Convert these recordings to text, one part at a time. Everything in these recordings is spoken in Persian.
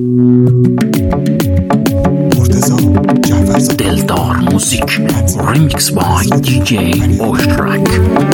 دلدار موزیک ریمیکس بای DJ Oshtrack.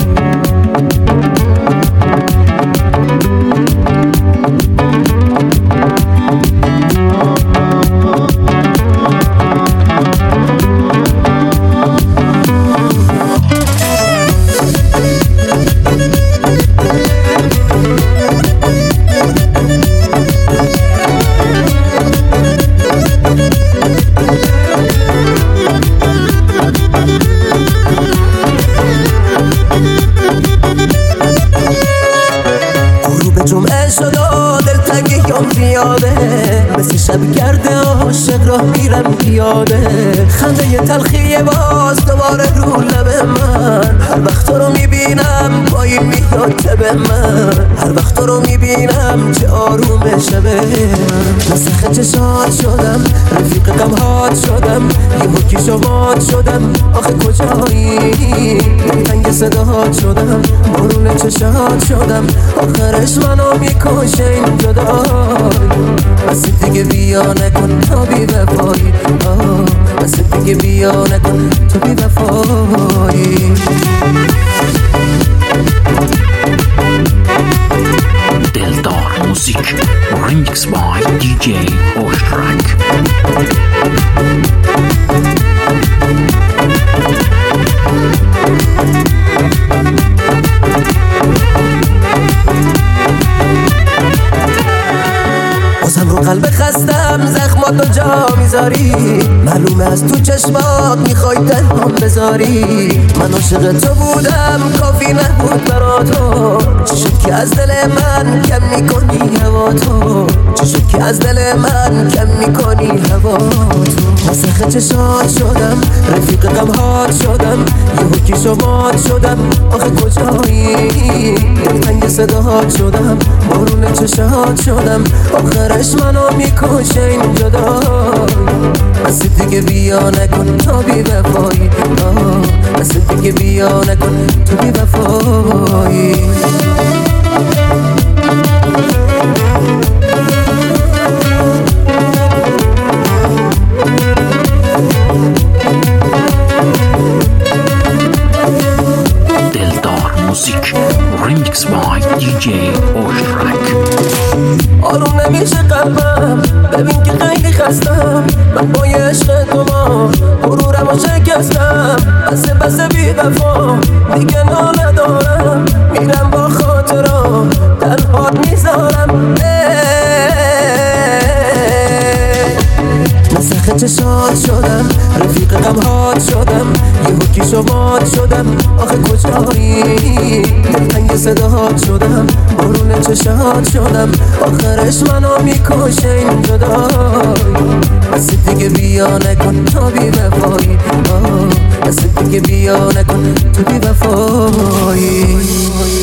جمعه شد و دلتنگی هم زیاده، مثل شب گرده عاشق راه میرم پیاده. خنده تلخی باز دوباره رو لب من، هر وقت تو رو میبینم پایین میاد تب من، هر وقت تو رو میبینم چه آروم شبه. نسخه چشات شدم، رفیق غمهات شدم، یهو کی شمات شدم، آخه کجایی؟ دلتنگ صداهات شدم، بارون چشات شدم، آخرش منو میکشه این جدایی. بس دیگه بیا نکن تا بی وفایی، بس دیگه بیا نکن تا بی وفایی. دلدار موزیک ریمیکس بای DJ Oshtrack. بازم رو قلب خستم زخماتو جا میذاری، معلومه از تو چشمات میخوای تنهام بذاری. من عاشق تو بودم کافی نبود برا تو، چی شد که از دل من کم میکنی هوا تو، چی شد که از دل من کم میکنی هوا تو. نسخه چشات شدم، رفیق غمهات شدم، یهو کی شمات شدم، آخه کجایی؟ دلتنگ صداهات شدم، بارون چشات شدم، آخرش منو میکشه این جدایی. بس دیگه بیا نکن تا بی وفایی، بس دیگه بیا نکن تا بی وفایی. دلدار موزیک ریمیکس بای DJ Oshtrack. آروم نمیشه قلبم، ببین که خیلی خستم، من با یه عشق تو ما غرورم و شکستم. بسه بی وفا دیگه ناله دارم، میرم با خاطرها تنهات میذارم. نسخه چشات شدم، رفیق غمهات شدم، یهو کی شمات شدم، آخه کجایی؟ دلتنگ صداهات شدم، بارون چشات شدم، آخرش منو میکشه این جدایی. بس دیگه بیا نکن تا بی وفایی، بس دیگه بیا نکن تا بی وفایی.